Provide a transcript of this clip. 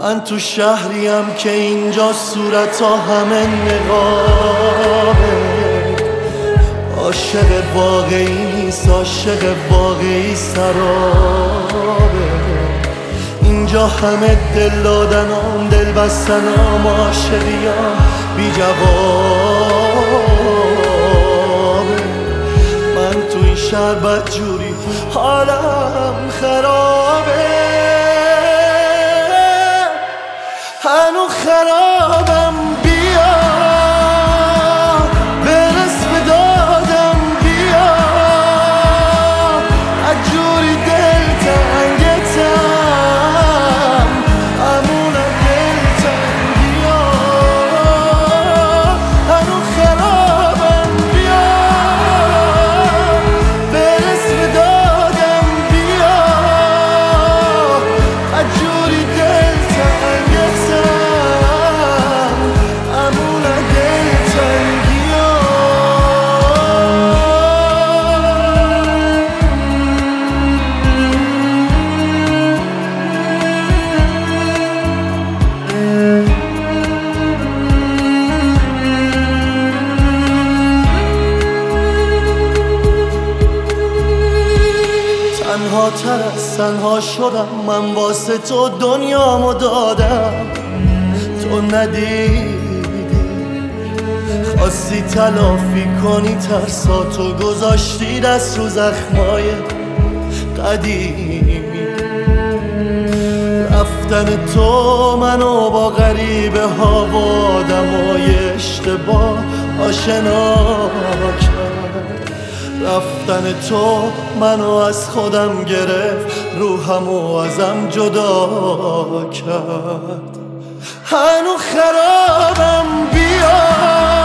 من تو شهریم که اینجا صورت ها همه نقابه. عاشق واقعی نیست، عاشق واقعی سرابه. اینجا همه دل دادنام، دل بستنام، عاشقیام بی جوابه. من تو این شهر بدجوری حالم خرابه، هنو خرابم. بیا برس به دادم، بیا اجوری دل تنگتم، امون دل تنگیا. هنو خرابم، بیا برس به دادم، بیا اجوری دل تنگتم. تنها تر از تنها شدم من، واسه تو دنیامو دادم. تو ندیدی، خواستی تلافی کنی ترساتو، گذاشتی دست رو زخمای قدیمی. رفتن تو منو با غریبه ها و آدمای اشتباه آشنا کرد. رفتن تو منو از خودم گرفت، روحمو ازم جدا کرد. هنو خرابم، بیا